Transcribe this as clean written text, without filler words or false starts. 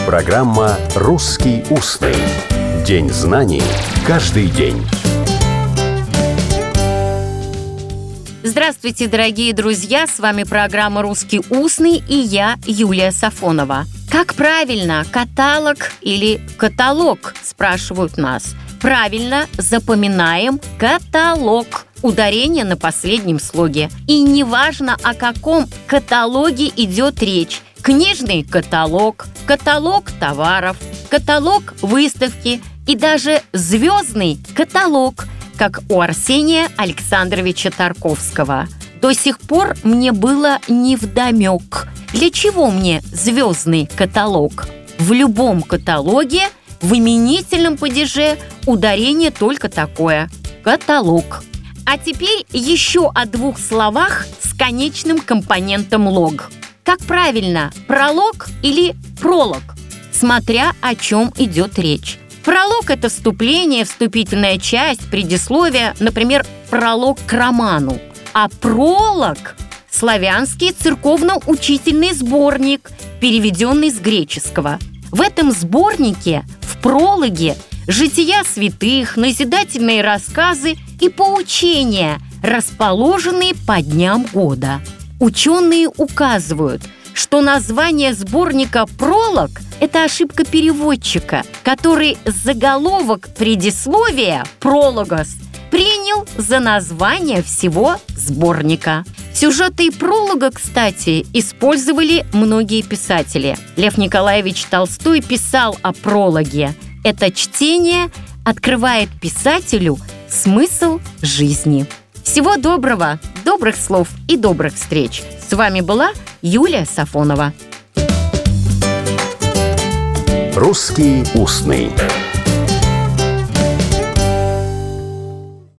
Программа «Русский устный». День знаний каждый день. Здравствуйте, дорогие друзья! С вами программа «Русский устный» и я, Юлия Сафонова. Как правильно, каталог или каталог, спрашивают нас. Правильно, запоминаем каталог. Ударение на последнем слоге. И неважно, о каком каталоге идет речь. Книжный каталог, каталог товаров, каталог выставки и даже звездный каталог, как у Арсения Александровича Тарковского. До сих пор мне было невдомек, для чего мне звездный каталог. В любом каталоге, в именительном падеже ударение только такое – каталог. А теперь еще о двух словах с конечным компонентом лог. Как правильно, пролог или пролог, смотря о чем идет речь. Пролог – это вступление, вступительная часть, предисловие, например, пролог к роману. А пролог – славянский церковно-учительный сборник, переведенный с греческого. В этом сборнике, в прологе, жития святых, назидательные рассказы и поучения, расположенные по дням года. Ученые указывают, что название сборника «Пролог» – это ошибка переводчика, который заголовок предисловия «Прологос» принял за название всего сборника. Сюжеты пролога, кстати, использовали многие писатели. Лев Николаевич Толстой писал о прологе. Это чтение открывает писателю смысл жизни. Всего доброго, добрых слов и добрых встреч. С вами была Юлия Сафонова. «Русский устный».